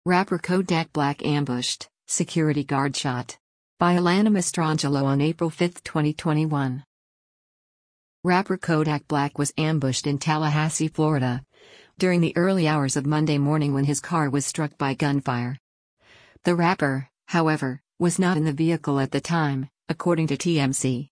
Rapper Kodak Black ambushed, security guard shot. By Alana Mastrangelo on April 5, 2021. Rapper Kodak Black was ambushed in Tallahassee, Florida, during the early hours of Monday morning when his car was struck by gunfire. The rapper, however, was not in the vehicle at the time, according to TMZ.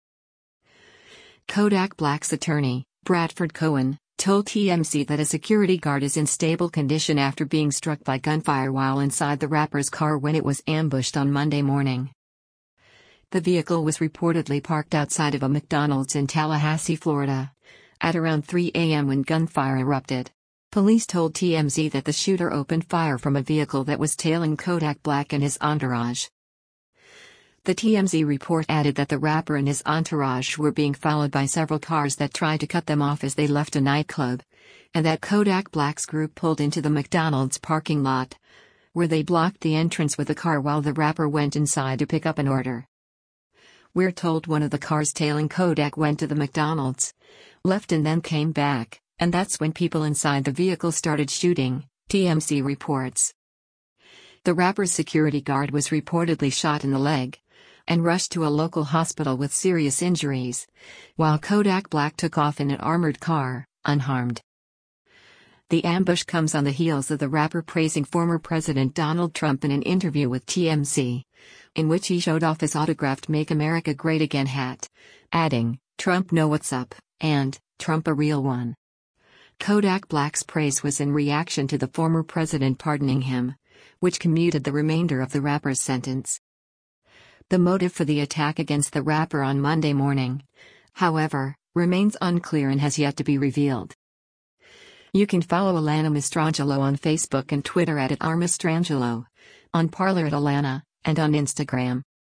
Kodak Black's attorney, Bradford Cohen, told TMZ that a security guard is in stable condition after being struck by gunfire while inside the rapper's car when it was ambushed on Monday morning. The vehicle was reportedly parked outside of a McDonald's in Tallahassee, Florida, at around 3 a.m. when gunfire erupted. Police told TMZ that the shooter opened fire from a vehicle that was tailing Kodak Black and his entourage. The TMZ report added that the rapper and his entourage were being followed by several cars that tried to cut them off as they left a nightclub, and that Kodak Black's group pulled into the McDonald's parking lot, where they blocked the entrance with a car while the rapper went inside to pick up an order. We're told one of the cars tailing Kodak went to the McDonald's, left and then came back, and that's when people inside the vehicle started shooting, TMZ reports. The rapper's security guard was reportedly shot in the leg and rushed to a local hospital with serious injuries, while Kodak Black took off in an armored car, unharmed. The ambush comes on the heels of the rapper praising former President Donald Trump in an interview with TMZ, in which he showed off his autographed "Make America Great Again" hat, adding, "Trump know what's up," and, "Trump a real one." Kodak Black's praise was in reaction to the former president pardoning him, which commuted the remainder of the rapper's sentence. The motive for the attack against the rapper on Monday morning, however, remains unclear and has yet to be revealed. You can follow Alana Mastrangelo on Facebook and Twitter at @rmastrangelo, on Parler @Alana, and on Instagram